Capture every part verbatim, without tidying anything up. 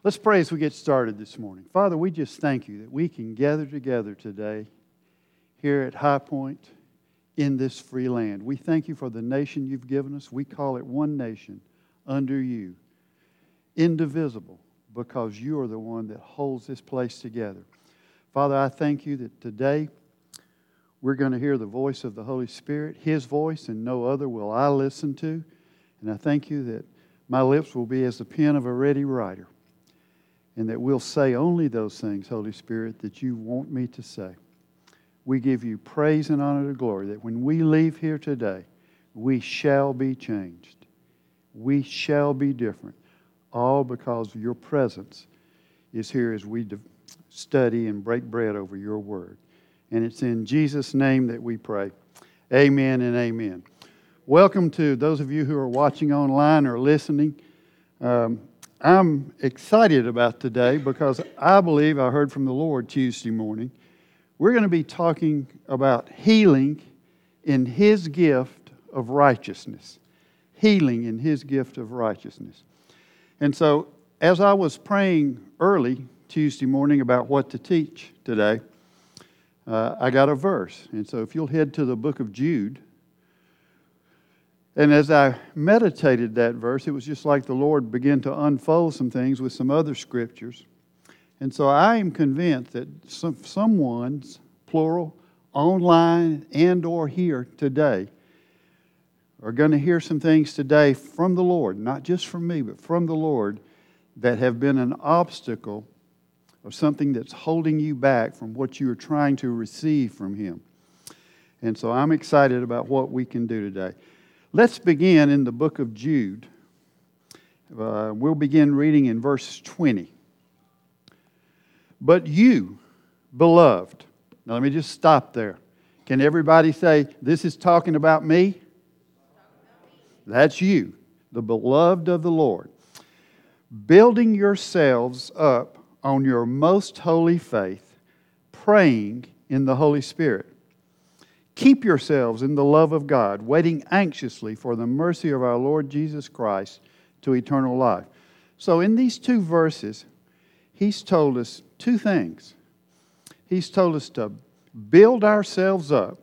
Let's pray as we get started this morning. Father, we just thank you that we can gather together today here at High Point in this free land. We thank you for the nation you've given us. We call it one nation under you, indivisible, because you are the one that holds this place together. Father, I thank you that today we're going to hear the voice of the Holy Spirit, His voice, and no other will I listen to. And I thank you that my lips will be as the pen of a ready writer, and that we'll say only those things, Holy Spirit, that you want me to say. We give you praise and honor and glory that when we leave here today, we shall be changed. We shall be different, all because your presence is here as we study and break bread over your word. And it's in Jesus' name that we pray. Amen and amen. Welcome to those of you who are watching online or listening. Um, I'm excited about today because I believe I heard from the Lord Tuesday morning. We're going to be talking about healing in His gift of righteousness. Healing in His gift of righteousness. And so, as I was praying early Tuesday morning about what to teach today, uh, I got a verse. And so, if you'll head to the book of Jude. And as I meditated that verse, it was just like the Lord began to unfold some things with some other scriptures. And so I am convinced that some, someone's, plural, online and or here today, are going to hear some things today from the Lord, not just from me, but from the Lord, that have been an obstacle or something that's holding you back from what you are trying to receive from Him. And so I'm excited about what we can do today. Let's begin in the book of Jude. Uh, we'll begin reading in verse twenty. But you, beloved. Now let me just stop there. Can everybody say, this is talking about me? That's you, the beloved of the Lord. Building yourselves up on your most holy faith, praying in the Holy Spirit. Keep yourselves in the love of God, waiting anxiously for the mercy of our Lord Jesus Christ to eternal life. So in these two verses, He's told us two things. He's told us to build ourselves up,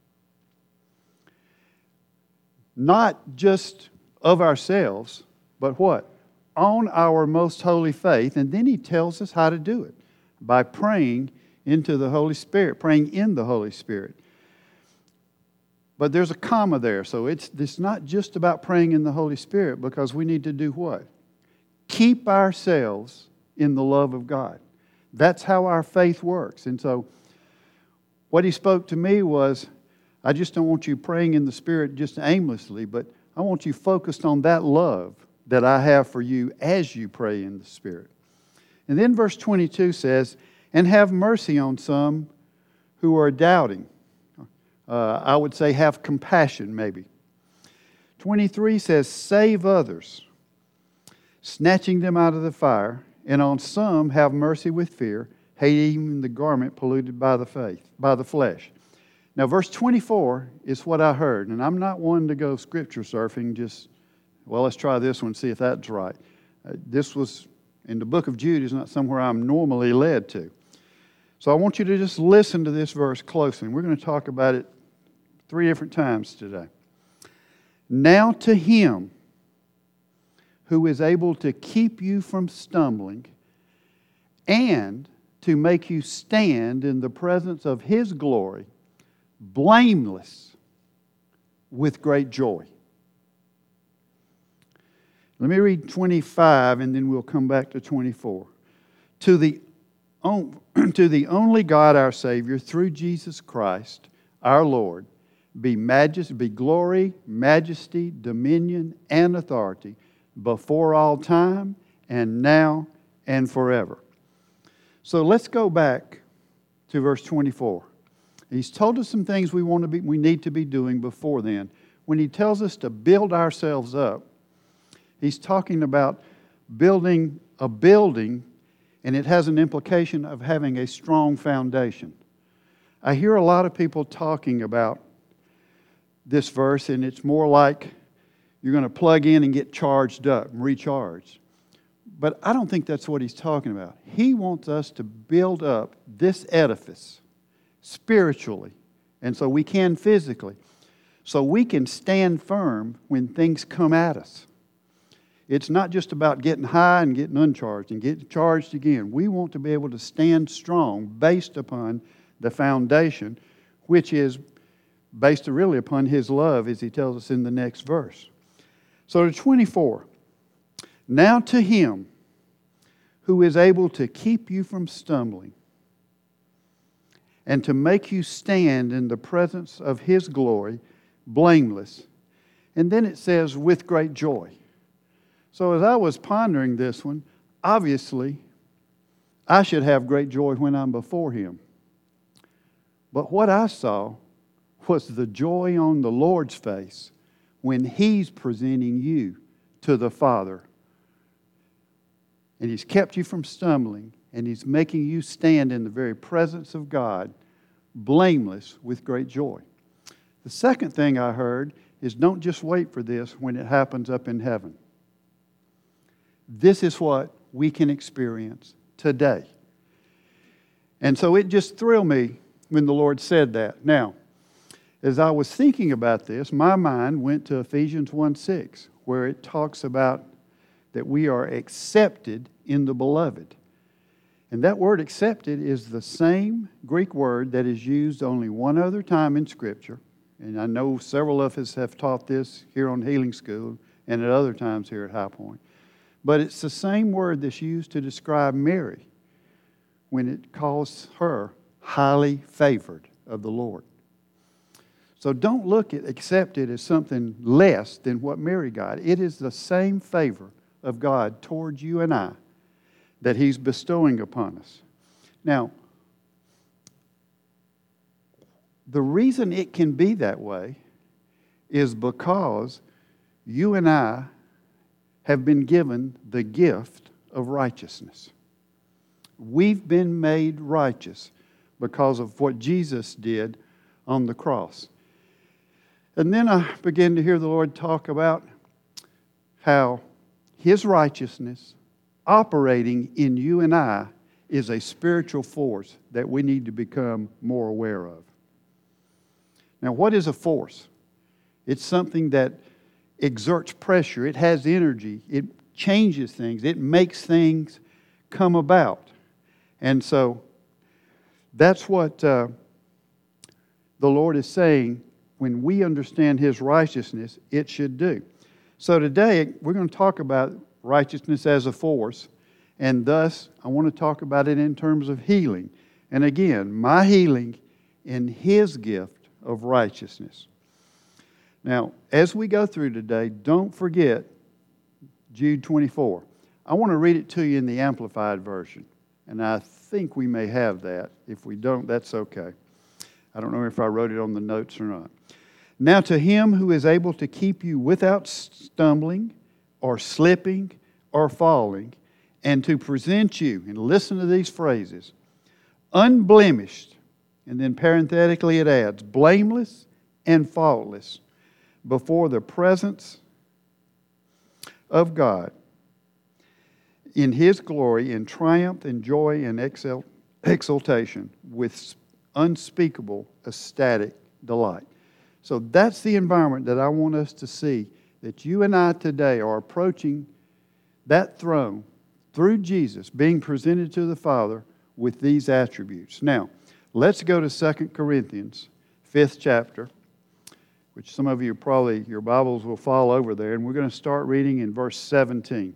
not just of ourselves, but what? On our most holy faith. And then He tells us how to do it by praying into the Holy Spirit, praying in the Holy Spirit. But there's a comma there, so it's, it's not just about praying in the Holy Spirit, because we need to do what? Keep ourselves in the love of God. That's how our faith works. And so what He spoke to me was, I just don't want you praying in the Spirit just aimlessly, but I want you focused on that love that I have for you as you pray in the Spirit. And then verse twenty-two says, and have mercy on some who are doubting. Uh, I would say have compassion maybe. twenty-three says, save others, snatching them out of the fire, and on some have mercy with fear, hating even the garment polluted by the faith, by the flesh. Now verse twenty-four is what I heard, and I'm not one to go scripture surfing, just, well, let's try this one, see if that's right. Uh, this was, in the book of Jude, is not somewhere I'm normally led to. So I want you to just listen to this verse closely, and we're going to talk about it three different times today. Now to Him who is able to keep you from stumbling and to make you stand in the presence of His glory, blameless with great joy. Let me read twenty-five and then we'll come back to twenty-four. To the, to the only God our Savior through Jesus Christ our Lord, be majesty, be glory, majesty, dominion, and authority before all time and now and forever. So let's go back to verse twenty-four. He's told us some things we want to be, we need to be doing before then. When He tells us to build ourselves up, He's talking about building a building, and it has an implication of having a strong foundation. I hear a lot of people talking about this verse, and it's more like you're going to plug in and get charged up and recharged. But I don't think that's what he's talking about. He wants us to build up this edifice spiritually, and so we can physically, so we can stand firm when things come at us. It's not just about getting high and getting uncharged and getting charged again. We want to be able to stand strong based upon the foundation, which is based really upon His love, as He tells us in the next verse. So to twenty-four, now to Him who is able to keep you from stumbling and to make you stand in the presence of His glory, blameless. And then it says, with great joy. So as I was pondering this one, obviously, I should have great joy when I'm before Him. But what I saw was the joy on the Lord's face when He's presenting you to the Father. And He's kept you from stumbling, and He's making you stand in the very presence of God, blameless with great joy. The second thing I heard is don't just wait for this when it happens up in heaven. This is what we can experience today. And so it just thrilled me when the Lord said that. Now, as I was thinking about this, my mind went to Ephesians one six, where it talks about that we are accepted in the beloved. And that word accepted is the same Greek word that is used only one other time in Scripture. And I know several of us have taught this here on Healing School and at other times here at High Point. But it's the same word that's used to describe Mary when it calls her highly favored of the Lord. So don't look at accepted as something less than what Mary got. It is the same favor of God towards you and I that He's bestowing upon us. Now, the reason it can be that way is because you and I have been given the gift of righteousness. We've been made righteous because of what Jesus did on the cross. And then I began to hear the Lord talk about how His righteousness operating in you and I is a spiritual force that we need to become more aware of. Now, what is a force? It's something that exerts pressure. It has energy. It changes things. It makes things come about. And so that's what uh, the Lord is saying. When we understand His righteousness, it should do. So today, we're going to talk about righteousness as a force, and thus, I want to talk about it in terms of healing. And again, my healing in His gift of righteousness. Now, as we go through today, don't forget Jude twenty-four. I want to read it to you in the Amplified Version, and I think we may have that. If we don't, that's okay. I don't know if I wrote it on the notes or not. Now to Him who is able to keep you without stumbling or slipping or falling, and to present you, and listen to these phrases, unblemished, and then parenthetically it adds, blameless and faultless, before the presence of God, in His glory, in triumph and joy and exult- exultation, with unspeakable, ecstatic delight. So that's the environment that I want us to see, that you and I today are approaching that throne through Jesus, being presented to the Father with these attributes. Now, let's go to Second Corinthians, fifth chapter, which some of you probably, your Bibles will fall over there, and we're going to start reading in verse seventeen.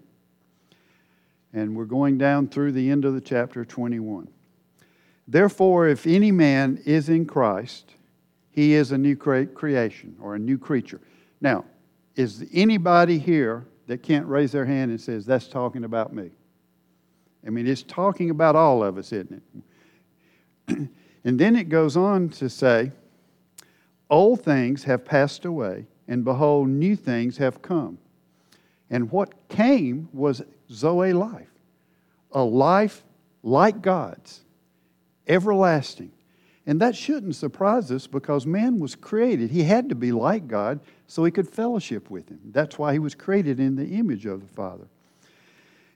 And we're going down through the end of the chapter twenty-one. Therefore, if any man is in Christ, he is a new cre- creation or a new creature. Now, is anybody here that can't raise their hand and says, that's talking about me? I mean, it's talking about all of us, isn't it? And then it goes on to say, old things have passed away, and behold, new things have come. And what came was Zoe life, a life like God's, everlasting. And that shouldn't surprise us because man was created. He had to be like God so he could fellowship with Him. That's why he was created in the image of the Father.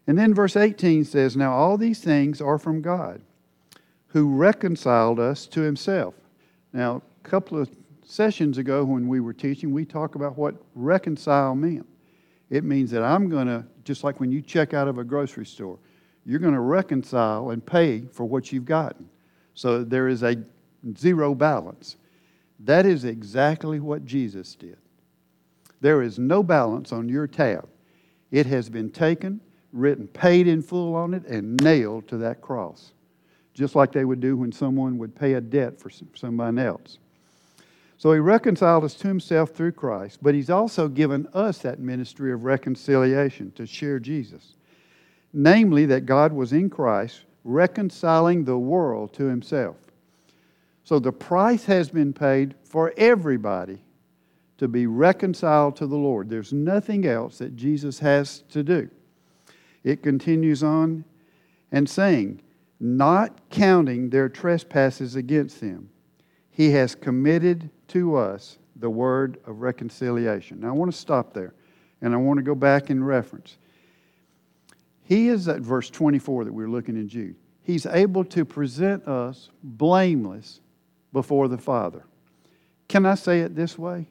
And then verse eighteen says, now all these things are from God, who reconciled us to himself. Now, a couple of sessions ago when we were teaching, we talked about what reconcile meant. It means that I'm going to, just like when you check out of a grocery store, you're going to reconcile and pay for what you've gotten. So there is a zero balance. That is exactly what Jesus did. There is no balance on your tab. It has been taken, written paid in full on it, and nailed to that cross. Just like they would do when someone would pay a debt for somebody else. So he reconciled us to himself through Christ, but he's also given us that ministry of reconciliation to share Jesus. Namely, that God was in Christ reconciling the world to himself. So the price has been paid for everybody to be reconciled to the Lord. There's nothing else that Jesus has to do. It continues on and saying, not counting their trespasses against them, he has committed to us the word of reconciliation. Now I want to stop there, and I want to go back and reference. He is at verse twenty-four that we're looking in Jude. He's able to present us blameless before the Father. Can I say it this way?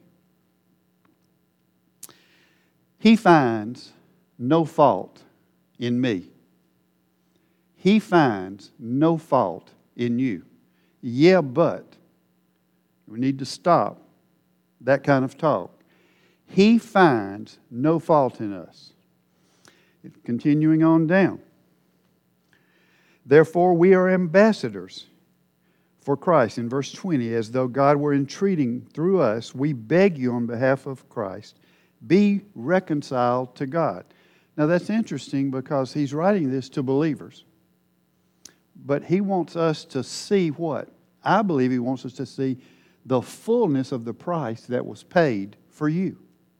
He finds no fault in me. He finds no fault in you. Yeah, but we need to stop that kind of talk. He finds no fault in us. Continuing on down. Therefore, we are ambassadors for Christ. In verse twenty, as though God were entreating through us, we beg you on behalf of Christ, be reconciled to God. Now that's interesting because he's writing this to believers. But he wants us to see what? I believe he wants us to see the fullness of the price that was paid for you.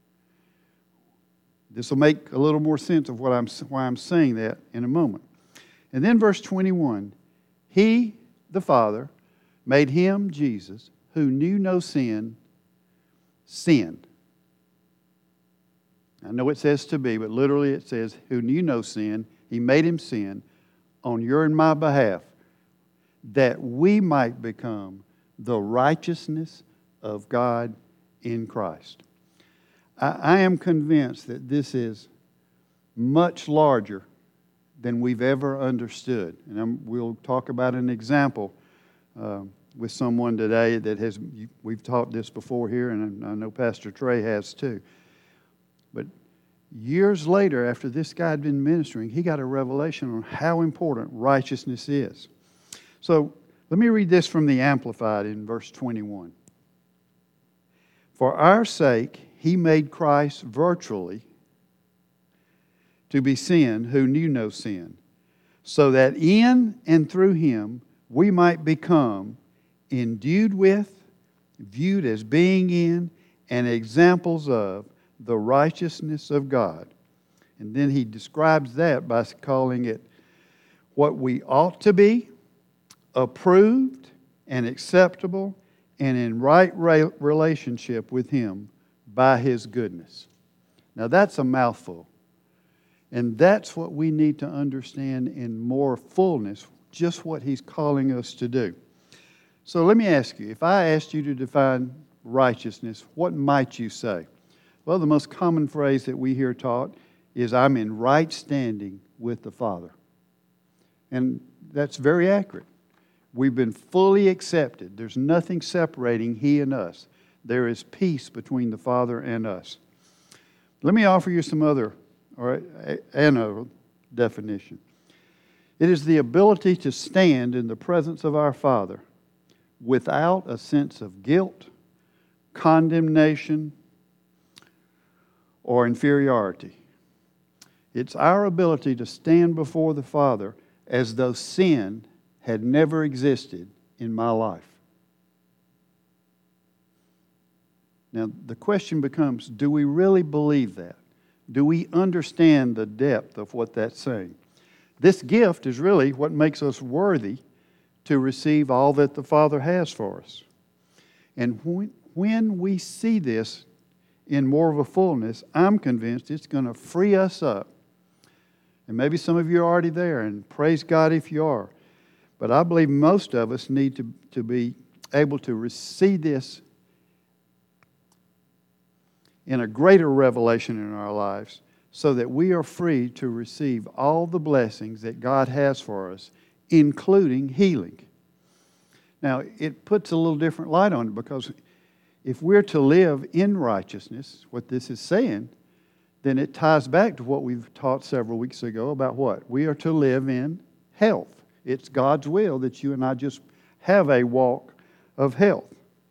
This will make a little more sense of what I'm, why I'm saying that in a moment. And then verse twenty-one, he, the Father, made him, Jesus, who knew no sin, sin. I know it says to be, but literally it says, who knew no sin, he made him sin on your and my behalf, that we might become the righteousness of God in Christ. I, I am convinced that this is much larger than we've ever understood. And I'm, we'll talk about an example uh, with someone today that has, we've taught this before here, and I know Pastor Trey has too. But years later, after this guy had been ministering, he got a revelation on how important righteousness is. So let me read this from the Amplified in verse twenty-one. For our sake, he made Christ virtually to be sin who knew no sin, so that in and through him we might become endued with, viewed as being in, and examples of the righteousness of God. And then he describes that by calling it what we ought to be, approved and acceptable, and in right relationship with him by his goodness. Now that's a mouthful. And that's what we need to understand in more fullness, just what he's calling us to do. So let me ask you, if I asked you to define righteousness, what might you say? Well, the most common phrase that we hear taught is, I'm in right standing with the Father. And that's very accurate. We've been fully accepted. There's nothing separating he and us. There is peace between the Father and us. Let me offer you some other, or another definition. It is the ability to stand in the presence of our Father without a sense of guilt, condemnation, or inferiority. It's our ability to stand before the Father as though sin had never existed in my life. Now, the question becomes, do we really believe that? Do we understand the depth of what that's saying? This gift is really what makes us worthy to receive all that the Father has for us. And when, when we see this in more of a fullness, I'm convinced it's going to free us up And maybe some of you are already there, and praise God if you are. But I believe most of us need to, to be able to receive this in a greater revelation in our lives so that we are free to receive all the blessings that God has for us, including healing. Now, it puts a little different light on it, because if we're to live in righteousness, what this is saying, then it ties back to what we've taught several weeks ago about what? We are to live in health. It's God's will that you and I just have a walk of health.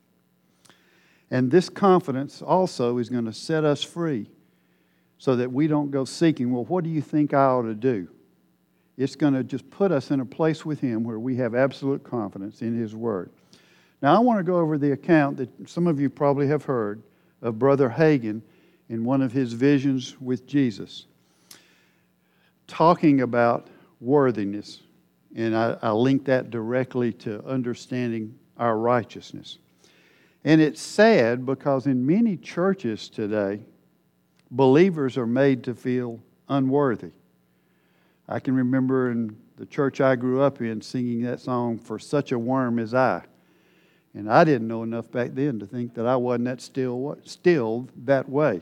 And this confidence also is going to set us free so that we don't go seeking, well, what do you think I ought to do? It's going to just put us in a place with Him where we have absolute confidence in His Word. Now, I want to go over the account that some of you probably have heard of Brother Hagin in one of his visions with Jesus, talking about worthiness. And I, I link that directly to understanding our righteousness. And it's sad because in many churches today, believers are made to feel unworthy. I can remember in the church I grew up in singing that song, "For Such a Worm As I." And I didn't know enough back then to think that I wasn't that still, still that way.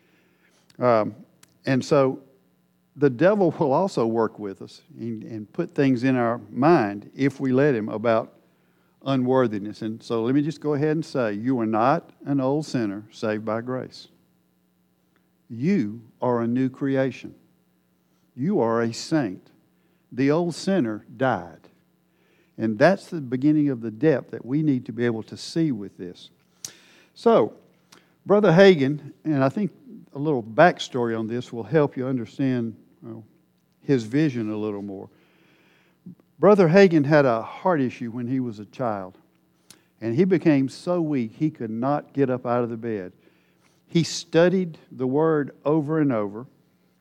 Um, and so the devil will also work with us and, and put things in our mind, if we let him, about unworthiness. And so let me just go ahead and say, you are not an old sinner saved by grace. You are a new creation. You are a saint. The old sinner died. And that's the beginning of the depth that we need to be able to see with this. So, Brother Hagin, and I think a little backstory on this will help you understand well, his vision a little more. Brother Hagin had a heart issue when he was a child. And he became so weak he could not get up out of the bed. He studied the Word over and over.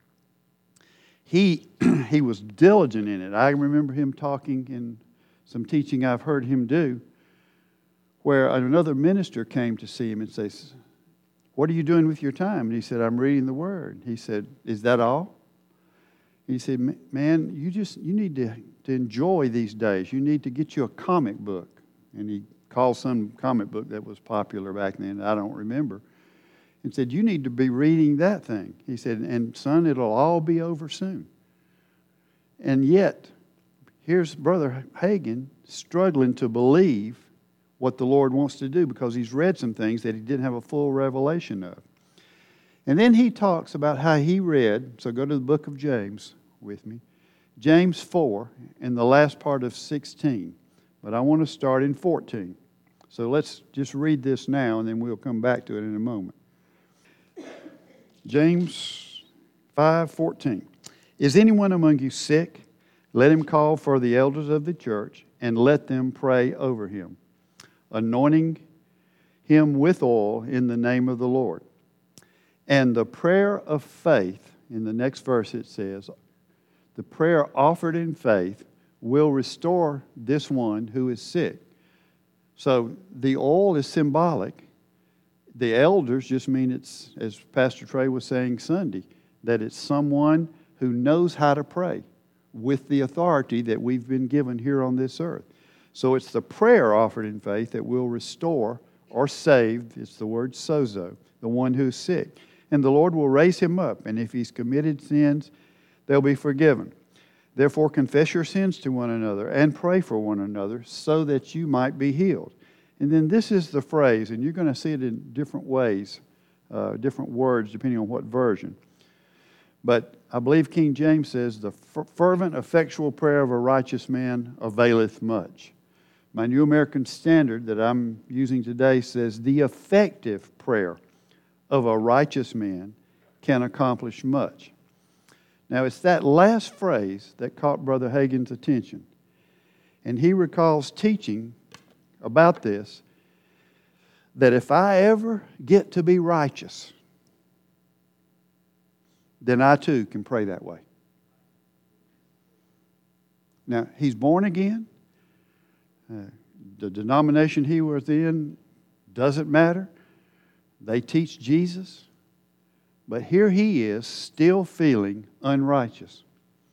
He, he was diligent in it. I remember him talking in some teaching I've heard him do, where another minister came to see him and says, "What are you doing with your time?" And he said, "I'm reading the Word." He said, "Is that all?" He said, "Man, you just you need to, to enjoy these days. You need to get you a comic book." And he called some comic book that was popular back then, I don't remember, and said, "You need to be reading that thing." He said, "And son, it'll all be over soon." And yet, here's Brother Hagin struggling to believe what the Lord wants to do because he's read some things that he didn't have a full revelation of. And then he talks about how he read, so go to the book of James with me, James four and the last part of sixteen. But I want to start in fourteen. So let's just read this now and then we'll come back to it in a moment. James five fourteen. "Is anyone among you sick? Let him call for the elders of the church and let them pray over him, anointing him with oil in the name of the Lord. And the prayer of faith," in the next verse it says, "the prayer offered in faith will restore this one who is sick." So the oil is symbolic. The elders just mean it's, as Pastor Trey was saying Sunday, that it's someone who knows how to pray with the authority that we've been given here on this earth. So it's the prayer offered in faith that will restore or save, it's the word sozo, the one who's sick. And the Lord will raise him up, and if he's committed sins, they'll be forgiven. Therefore, confess your sins to one another and pray for one another so that you might be healed. And then this is the phrase, and you're going to see it in different ways, uh, different words, depending on what version. But I believe King James says, "The fervent, effectual prayer of a righteous man availeth much." My New American Standard that I'm using today says, "The effective prayer of a righteous man can accomplish much." Now, it's that last phrase that caught Brother Hagin's attention. And he recalls teaching about this, that if I ever get to be righteous, then I too can pray that way. Now, he's born again. Uh, the denomination he was in doesn't matter. They teach Jesus. But here he is still feeling unrighteous.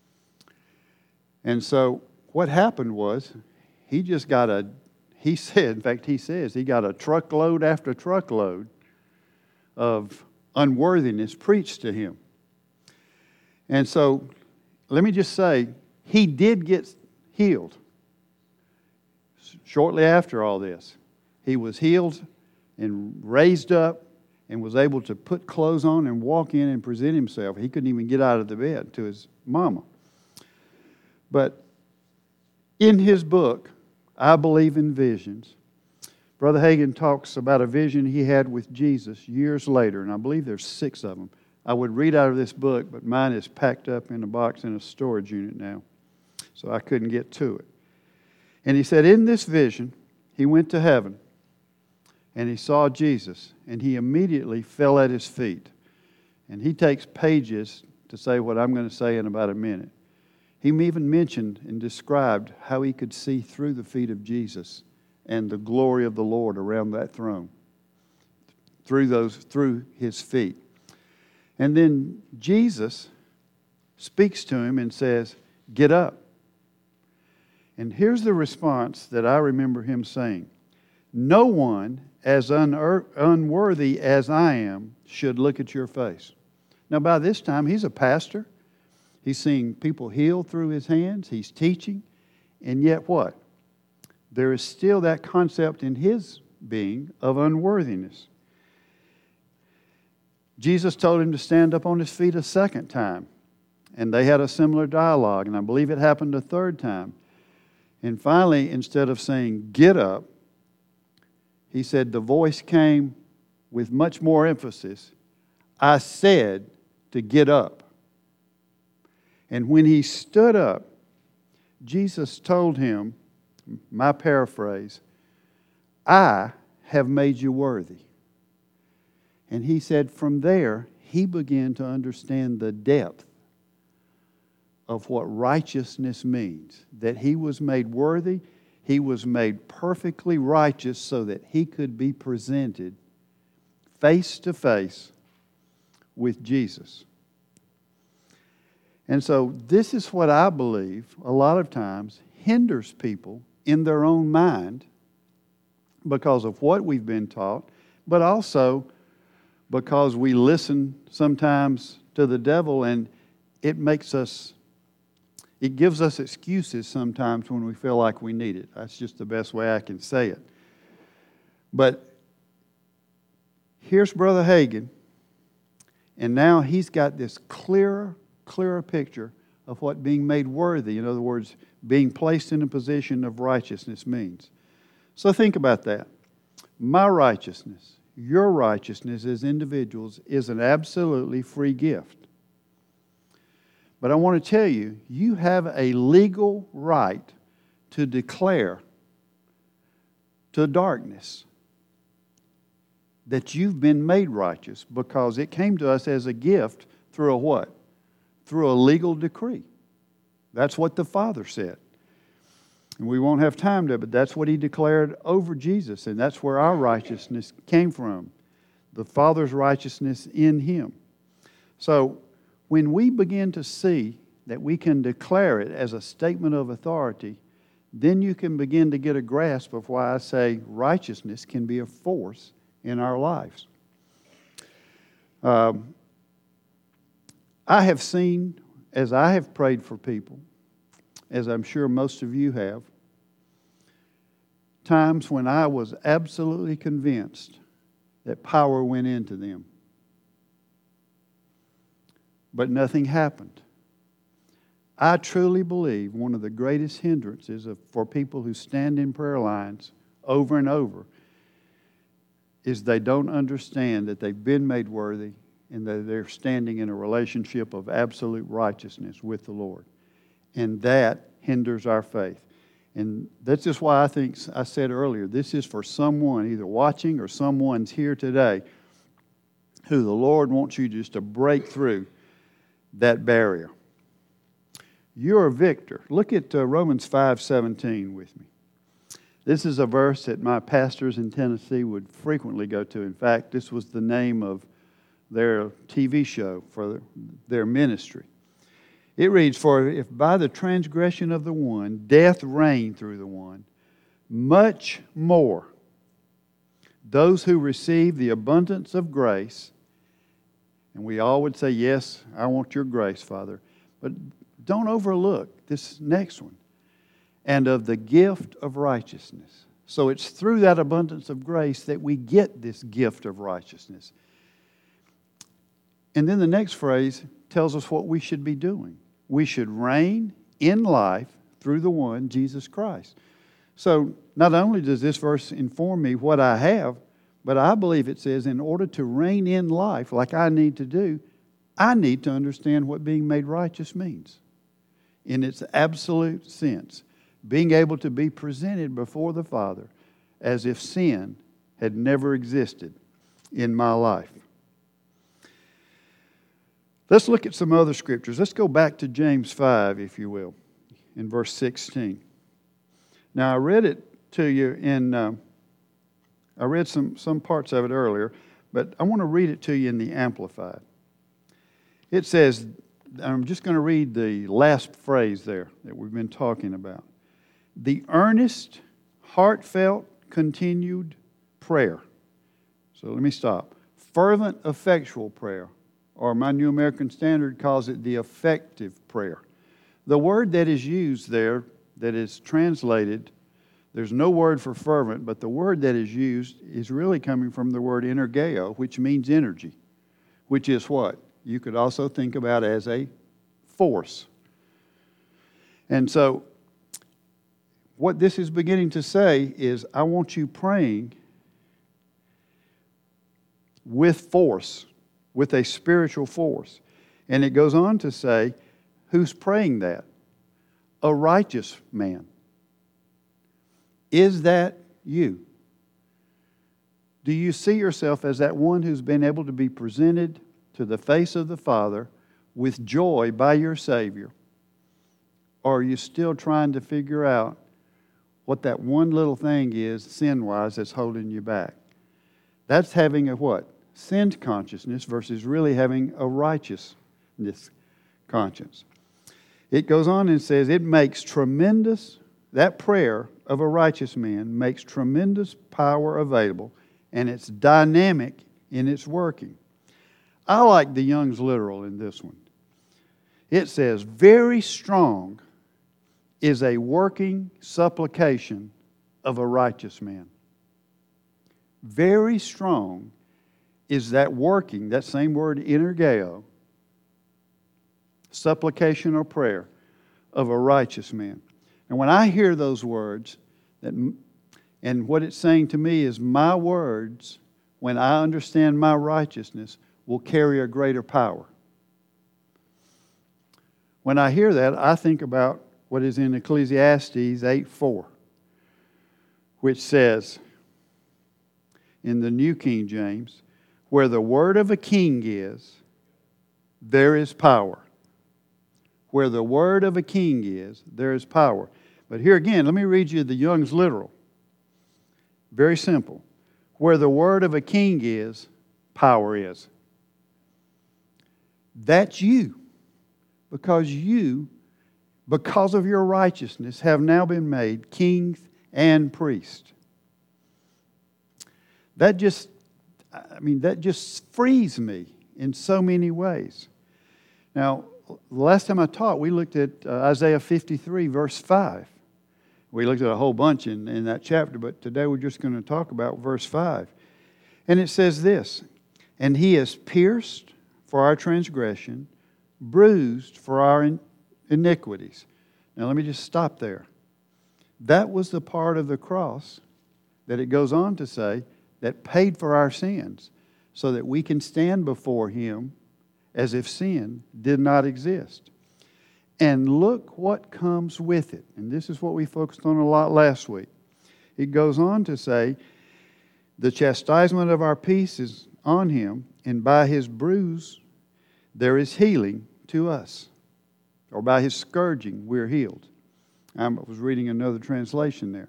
And so what happened was he just got a, he said, in fact, he says, he got a truckload after truckload of unworthiness preached to him. And so let me just say, he did get healed shortly after all this. He was healed and raised up and was able to put clothes on and walk in and present himself. He couldn't even get out of the bed to his mama. But in his book, I Believe in Visions, Brother Hagin talks about a vision he had with Jesus years later, and I believe there's six of them. I would read out of this book, but mine is packed up in a box in a storage unit now, so I couldn't get to it. And he said, in this vision, he went to heaven, and he saw Jesus, and he immediately fell at his feet. And he takes pages to say what I'm going to say in about a minute. He even mentioned and described how he could see through the feet of Jesus and the glory of the Lord around that throne, through those, through his feet. And then Jesus speaks to him and says, get up. And here's the response that I remember him saying. No one as unur- unworthy as I am should look at your face. Now, by this time, he's a pastor. He's seeing people healed through his hands. He's teaching. And yet what? There is still that concept in his being of unworthiness. Jesus told him to stand up on his feet a second time. And they had a similar dialogue. And I believe it happened a third time. And finally, instead of saying, get up, he said the voice came with much more emphasis. I said to get up. And when he stood up, Jesus told him, my paraphrase, I have made you worthy. And he said from there, he began to understand the depth of what righteousness means. That he was made worthy, he was made perfectly righteous so that he could be presented face to face with Jesus. And so this is what I believe a lot of times hinders people in their own mind because of what we've been taught, but also because we listen sometimes to the devil and it makes us, it gives us excuses sometimes when we feel like we need it. That's just the best way I can say it. But here's Brother Hagin, and now he's got this clearer, clearer picture of what being made worthy, in other words, being placed in a position of righteousness means. So think about that. My righteousness, your righteousness as individuals is an absolutely free gift. But I want to tell you, you have a legal right to declare to darkness that you've been made righteous because it came to us as a gift through a what? Through a legal decree. That's what the Father said. And we won't have time to, but that's what He declared over Jesus, and that's where our righteousness came from. The Father's righteousness in Him. So, when we begin to see that we can declare it as a statement of authority, then you can begin to get a grasp of why I say righteousness can be a force in our lives. Um, I have seen, as I have prayed for people, as I'm sure most of you have, times when I was absolutely convinced that power went into them. But nothing happened. I truly believe one of the greatest hindrances of, for people who stand in prayer lines over and over is they don't understand that they've been made worthy and that they're standing in a relationship of absolute righteousness with the Lord. And that hinders our faith. And that's just why I think I said earlier, this is for someone either watching or someone's here today who the Lord wants you just to break through that barrier. You're a victor. Look at uh, Romans five seventeen with me. This is a verse that my pastors in Tennessee would frequently go to. In fact, this was the name of their T V show for their ministry. It reads, "For if by the transgression of the one death reigned through the one, much more those who receive the abundance of grace," and we all would say, "Yes, I want your grace, Father." But don't overlook this next one. "And of the gift of righteousness." So it's through that abundance of grace that we get this gift of righteousness. And then the next phrase tells us what we should be doing. We should reign in life through the one, Jesus Christ. So not only does this verse inform me what I have, but I believe it says in order to reign in life like I need to do, I need to understand what being made righteous means in its absolute sense. Being able to be presented before the Father as if sin had never existed in my life. Let's look at some other scriptures. Let's go back to James five, if you will, in verse sixteen. Now, I read it to you in, uh, I read some, some parts of it earlier, but I want to read it to you in the Amplified. It says, I'm just going to read the last phrase there that we've been talking about. "The earnest, heartfelt, continued prayer." So let me stop. Fervent, effectual prayer, or my New American Standard calls it the effective prayer. The word that is used there, that is translated, there's no word for fervent, but the word that is used is really coming from the word energeo, which means energy, which is what? You could also think about as a force. And so, what this is beginning to say is, I want you praying with force, with a spiritual force. And it goes on to say, who's praying that? A righteous man. Is that you? Do you see yourself as that one who's been able to be presented to the face of the Father with joy by your Savior? Or are you still trying to figure out what that one little thing is, sin-wise, that's holding you back? That's having a what? Sinned consciousness versus really having a righteousness conscience. It goes on and says it makes tremendous, that prayer of a righteous man makes tremendous power available, and it's dynamic in its working. I like the Young's Literal in this one. It says, very strong is a working supplication of a righteous man. Very strong is that working, that same word energeo, supplication or prayer of a righteous man. And when I hear those words, that, and what it's saying to me is my words, when I understand my righteousness, will carry a greater power. When I hear that, I think about what is in Ecclesiastes eight four, which says, in the New King James, where the word of a king is, there is power. Where the word of a king is, there is power. But here again, let me read you the Young's Literal. Very simple. Where the word of a king is, power is. That's you. Because you, because of your righteousness, have now been made kings and priests. That just, I mean, that just frees me in so many ways. Now, the last time I taught, we looked at uh, Isaiah fifty-three, verse five. We looked at a whole bunch in, in that chapter, but today we're just going to talk about verse five. And it says this, and He is pierced for our transgression, bruised for our in- iniquities. Now let me just stop there. That was the part of the cross that it goes on to say that paid for our sins so that we can stand before Him as if sin did not exist. And look what comes with it. And this is what we focused on a lot last week. It goes on to say, the chastisement of our peace is on Him, and by His bruise there is healing to us. Or by His scourging we're healed. I was reading another translation there.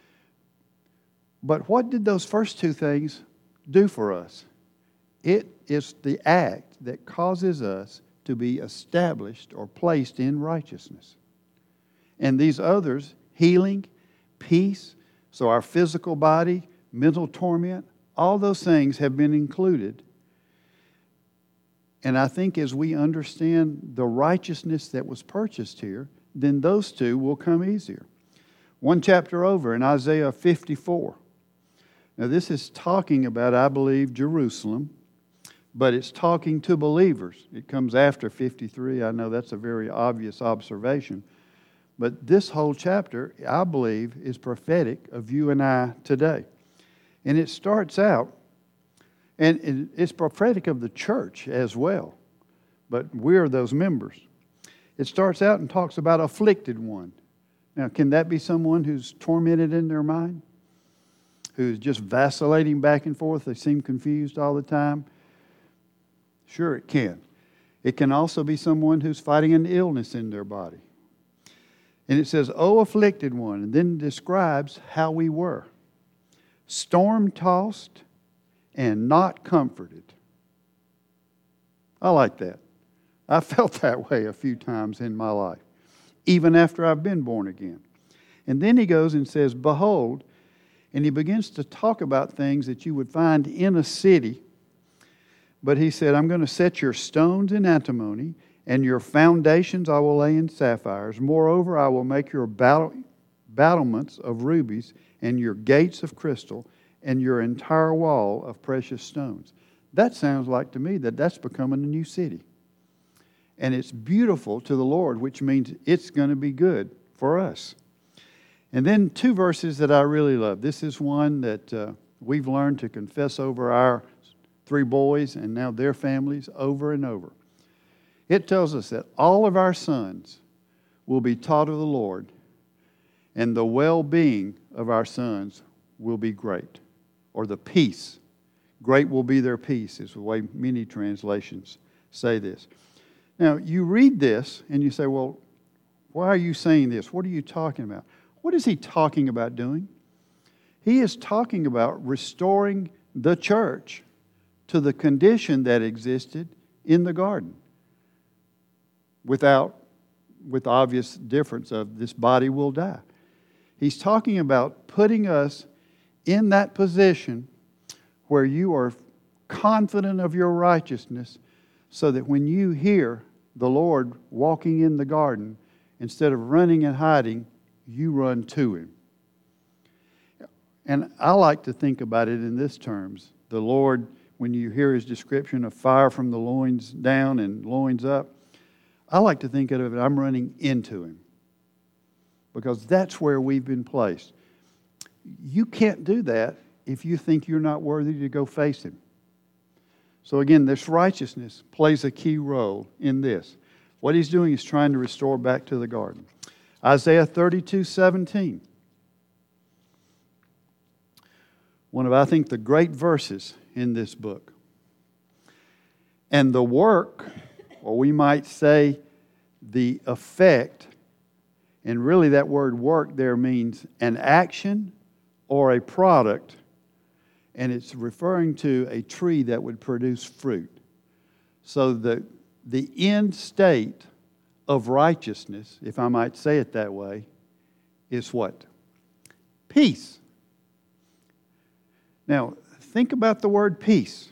But what did those first two things do for us? It is the act that causes us to be established or placed in righteousness. And these others, healing, peace, so our physical body, mental torment, all those things have been included. And I think as we understand the righteousness that was purchased here, then those two will come easier. One chapter over in Isaiah fifty-four. Now this is talking about, I believe, Jerusalem, but it's talking to believers. It comes after fifty-three. I know that's a very obvious observation. But this whole chapter, I believe, is prophetic of you and I today. And it starts out, and it's prophetic of the church as well. But we're those members. It starts out and talks about afflicted one. Now, can that be someone who's tormented in their mind? Who's just vacillating back and forth? They seem confused all the time? Sure, it can. It can also be someone who's fighting an illness in their body. And it says, "O afflicted one," and then describes how we were. Storm-tossed and not comforted. I like that. I felt that way a few times in my life, even after I've been born again. And then he goes and says, "Behold," and he begins to talk about things that you would find in a city. But he said, "I'm going to set your stones in antimony, and your foundations I will lay in sapphires. Moreover, I will make your battle, battlements of rubies, and your gates of crystal, and your entire wall of precious stones." That sounds like to me that that's becoming a new city. And it's beautiful to the Lord, which means it's going to be good for us. And then two verses that I really love. This is one that uh, we've learned to confess over our three boys and now their families over and over. It tells us that all of our sons will be taught of the Lord, and the well-being of our sons will be great. Or the peace. Great will be their peace, is the way many translations say this. Now, you read this and you say, well, why are you saying this? What are you talking about? What is he talking about doing? He is talking about restoring the church to the condition that existed in the garden. Without, with obvious difference of this body will die. He's talking about putting us in that position where you are confident of your righteousness, so that when you hear the Lord walking in the garden, instead of running and hiding, you run to Him. And I like to think about it in this terms. The Lord, when you hear His description of fire from the loins down and loins up, I like to think of it, I'm running into Him. Because that's where we've been placed. You can't do that if you think you're not worthy to go face Him. So again, this righteousness plays a key role in this. What He's doing is trying to restore back to the garden. Isaiah thirty-two seventeen. One of, I think, the great verses in this book. "And the work," or we might say the effect, and really that word work there means an action or a product, and it's referring to a tree that would produce fruit. So the, the end state of righteousness, if I might say it that way, is what? Peace. Now, think about the word peace.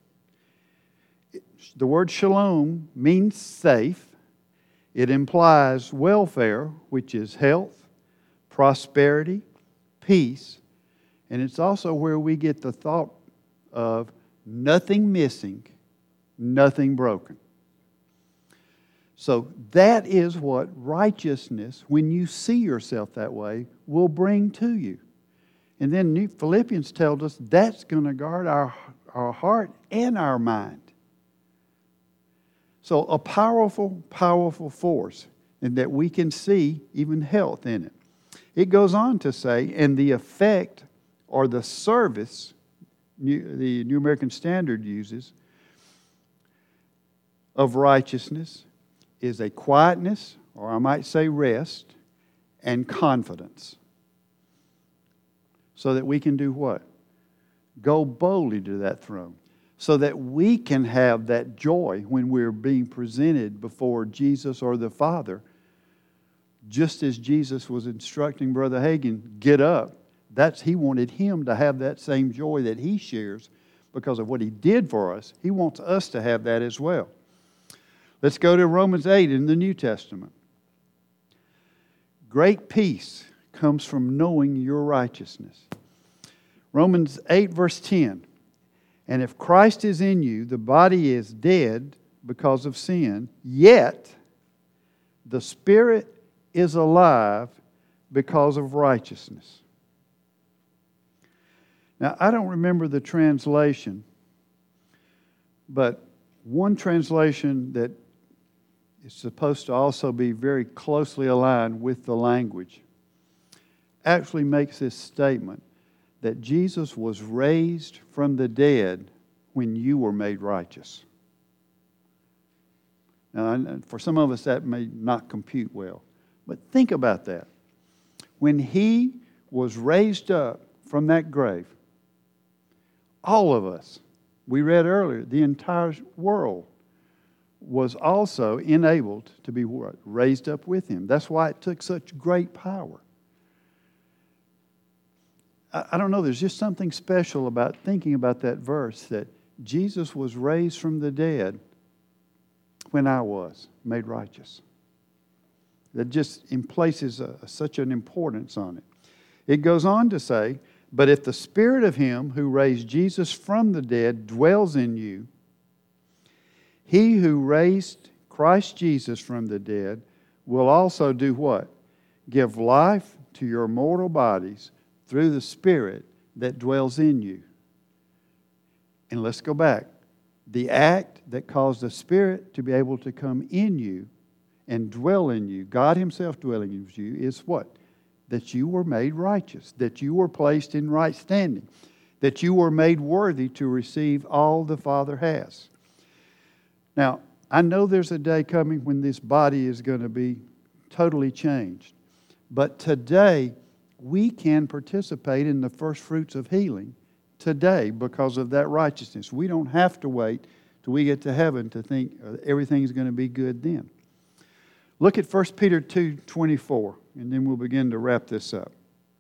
The word shalom means safe. It implies welfare, which is health, prosperity, peace. And it's also where we get the thought of nothing missing, nothing broken. So that is what righteousness, when you see yourself that way, will bring to you. And then Philippians tells us that's going to guard our, our heart and our mind. So a powerful, powerful force, and that we can see even health in it. It goes on to say, and the effect or the service, the New American Standard uses, of righteousness is a quietness, or I might say rest, and confidence. So that we can do what? Go boldly to that throne. so that we can have that joy when we're being presented before Jesus or the Father. Just as Jesus was instructing Brother Hagin, get up. That's, he wanted him to have that same joy that he shares because of what he did for us. He wants us to have that as well. Let's go to Romans eight in the New Testament. Great peace comes from knowing your righteousness. Romans eight verse ten. And if Christ is in you, the body is dead because of sin, yet the Spirit is alive because of righteousness. Now, I don't remember the translation, but one translation that is supposed to also be very closely aligned with the language actually makes this statement that Jesus was raised from the dead when you were made righteous. Now, for some of us, that may not compute well, but think about that. When He was raised up from that grave, all of us, we read earlier, the entire world was also enabled to be raised up with Him. That's why it took such great power. I don't know, there's just something special about thinking about that verse that Jesus was raised from the dead when I was made righteous. That just places a, such an importance on it. It goes on to say, but if the Spirit of Him who raised Jesus from the dead dwells in you, He who raised Christ Jesus from the dead will also do what? Give life to your mortal bodies through the Spirit that dwells in you. And let's go back. The act that caused the Spirit to be able to come in you and dwell in you, God Himself dwelling in you, is what? That you were made righteous, that you were placed in right standing, that you were made worthy to receive all the Father has. Now, I know there's a day coming when this body is going to be totally changed. But today, we can participate in the first fruits of healing today because of that righteousness. We don't have to wait till we get to heaven to think everything's going to be good then. Look at First Peter two twenty-four, and then we'll begin to wrap this up.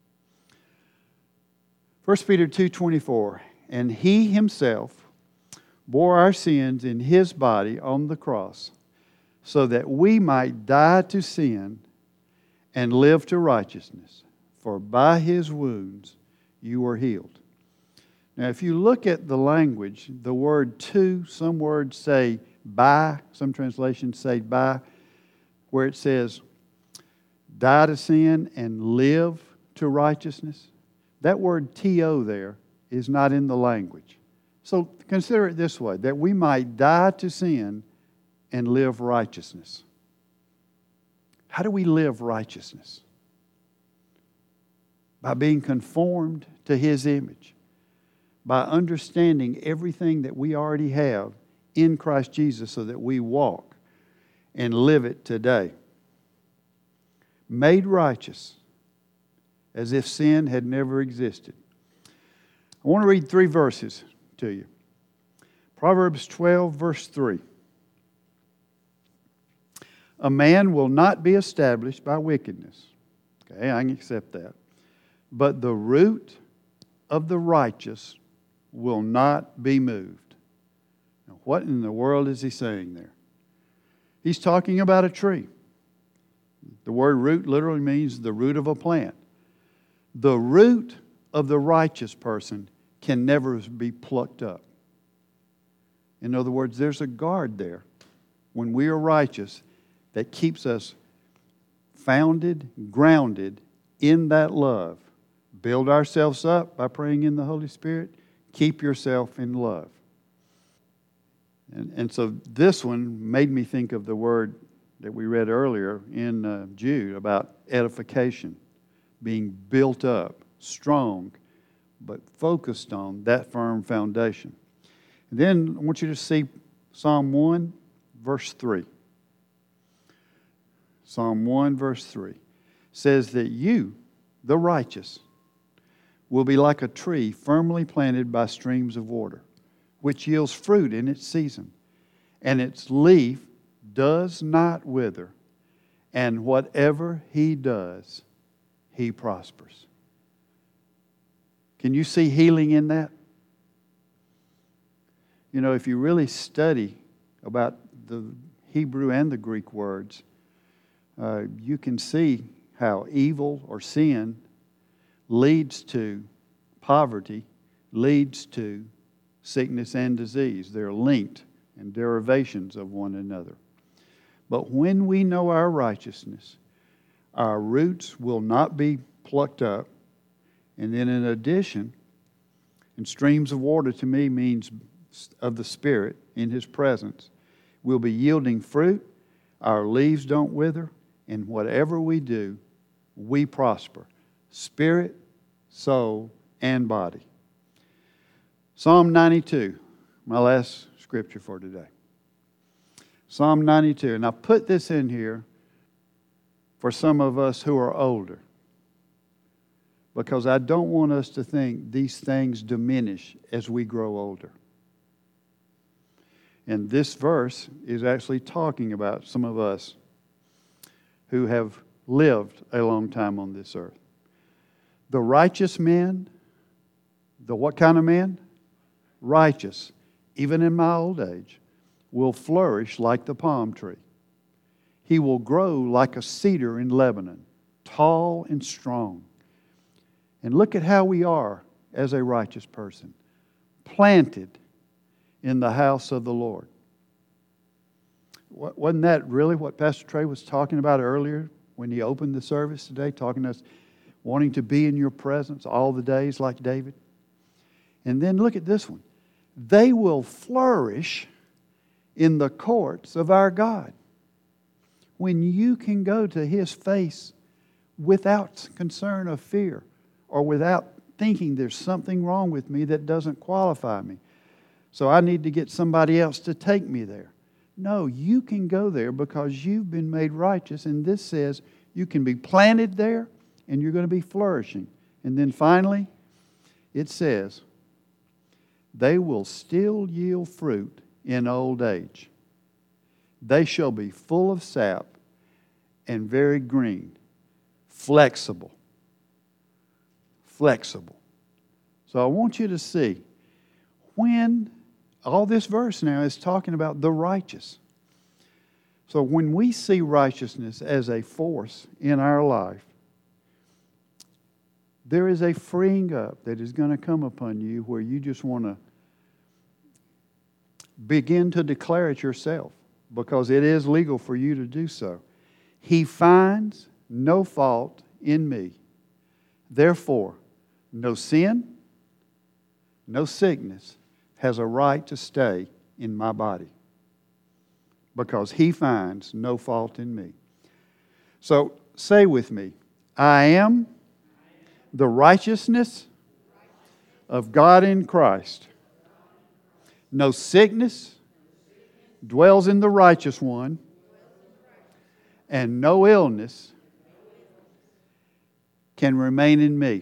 First Peter two twenty-four, and He Himself bore our sins in His body on the cross, so that we might die to sin and live to righteousness. For by His wounds you were healed. Now, if you look at the language, the word to, some words say by, some translations say by, where it says die to sin and live to righteousness. That word to there is not in the language. So consider it this way, that we might die to sin and live righteousness. How do we live righteousness? By being conformed to His image. By understanding everything that we already have in Christ Jesus so that we walk and live it today. Made righteous as if sin had never existed. I want to read three verses to you. Proverbs twelve, verse three. A man will not be established by wickedness. Okay, I can accept that. But the root of the righteous will not be moved. Now, what in the world is he saying there? He's talking about a tree. The word root literally means the root of a plant. The root of the righteous person can never be plucked up. In other words, there's a guard there when we are righteous that keeps us founded, grounded in that love. Build ourselves up by praying in the Holy Spirit. Keep yourself in love. And, and so this one made me think of the word that we read earlier in uh, Jude about edification, being built up, strong, but focused on that firm foundation. And then I want you to see Psalm one, verse three. Psalm one, verse three says that you, the righteous, will be like a tree firmly planted by streams of water, which yields fruit in its season, and its leaf does not wither, and whatever he does, he prospers. Can you see healing in that? You know, if you really study about the Hebrew and the Greek words, uh, you can see how evil or sin leads to poverty, leads to sickness and disease. They're linked and derivations of one another. But when we know our righteousness, our roots will not be plucked up. And then in addition, and streams of water to me means of the Spirit in His presence. We'll be yielding fruit, our leaves don't wither, and whatever we do, we prosper. Spirit, soul, and body. Psalm ninety-two, my last scripture for today. Psalm ninety-two, and I put this in here for some of us who are older, because I don't want us to think these things diminish as we grow older. And this verse is actually talking about some of us who have lived a long time on this earth. The righteous man, the what kind of man? Righteous, even in my old age, will flourish like the palm tree. He will grow like a cedar in Lebanon, tall and strong. And look at how we are as a righteous person, planted in the house of the Lord. Wasn't that really what Pastor Trey was talking about earlier when he opened the service today, talking to us, wanting to be in your presence all the days like David? And then look at this one. They will flourish in the courts of our God. When you can go to His face without concern of fear or without thinking there's something wrong with me that doesn't qualify me, so I need to get somebody else to take me there. No, you can go there because you've been made righteous, and this says you can be planted there and you're going to be flourishing. And then finally, it says, they will still yield fruit in old age. They shall be full of sap and very green, flexible. Flexible. So I want you to see, when all this verse now is talking about the righteous. So when we see righteousness as a force in our life, there is a freeing up that is going to come upon you where you just want to begin to declare it yourself, because it is legal for you to do so. He finds no fault in me. Therefore, no sin, no sickness has a right to stay in my body, because He finds no fault in me. So say with me, I am the righteousness of God in Christ. No sickness dwells in the righteous one, and no illness can remain in me.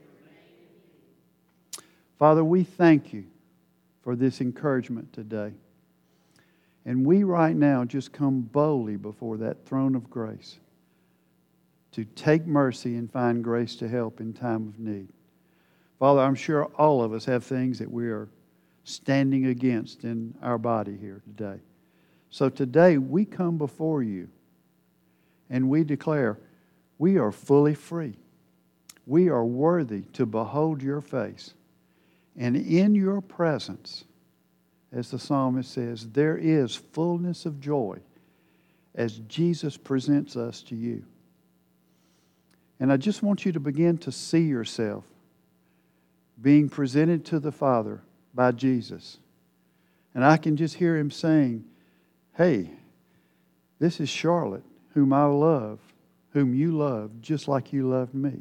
Father, we thank You for this encouragement today. And we right now just come boldly before that throne of grace to take mercy and find grace to help in time of need. Father, I'm sure all of us have things that we are standing against in our body here today. So today we come before You and we declare we are fully free. We are worthy to behold Your face. And in Your presence, as the psalmist says, there is fullness of joy as Jesus presents us to You. And I just want you to begin to see yourself being presented to the Father by Jesus. And I can just hear Him saying, hey, this is Charlotte, whom I love, whom You love, just like You loved me.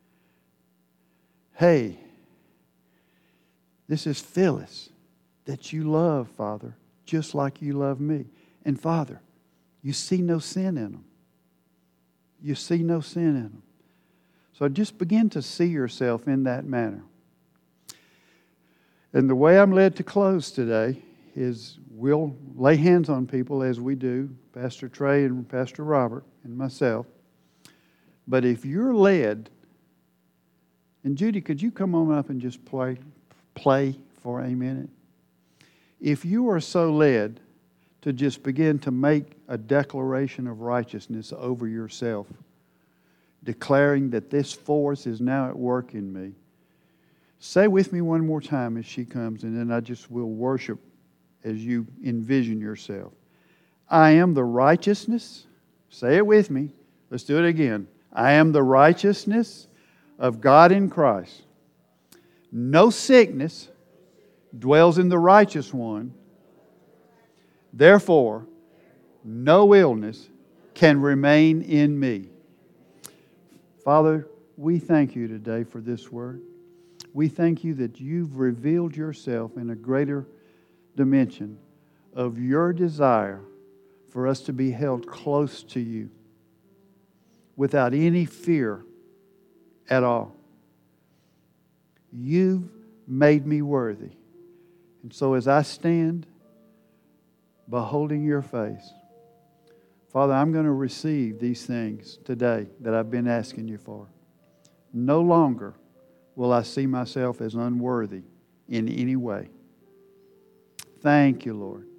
Hey, this is Phyllis, that You love, Father, just like You love me. And Father, You see no sin in them. You see no sin in them. So just begin to see yourself in that manner. And the way I'm led to close today is we'll lay hands on people as we do, Pastor Trey and Pastor Robert and myself. But if you're led, and Judy, could you come on up and just play, play for a minute? If you are so led to just begin to make a declaration of righteousness over yourself, declaring that this force is now at work in me, say with me one more time as she comes, and then I just will worship as you envision yourself. I am the righteousness. Say it with me. Let's do it again. I am the righteousness of God in Christ. No sickness dwells in the righteous one. Therefore, no illness can remain in me. Father, we thank you today for this word. We thank you that you've revealed yourself in a greater dimension of your desire for us to be held close to you without any fear at all. You've made me worthy. And so as I stand beholding your face, Father, I'm going to receive these things today that I've been asking you for. No longer will I see myself as unworthy in any way. Thank you, Lord.